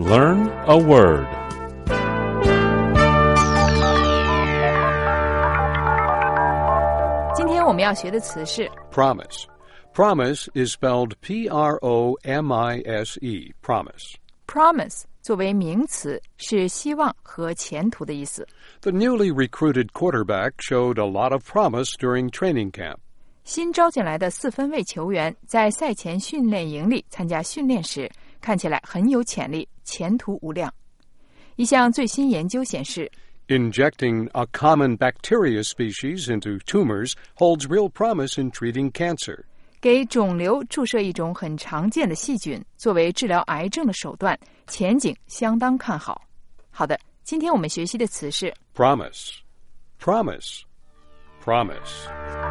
Learn a word. 今天我们要学的词是 Promise. Promise is spelled P-R-O-M-I-S-E. Promise. promise 作为名词，是希望和前途的意思。 The newly recruited quarterback showed a lot of promise during training camp. 新招进来的4分卫球员在赛前训练营里参加训练时，看起来很有潜力，前途无量。一项最新研究显示， Injecting a common bacteria species into tumors holds real promise in treating cancer. 给肿瘤注射一种很常见的细菌，作为治疗癌症的手段，前景相当看好。好的，今天我们学习的词是 Promise. Promise. Promise.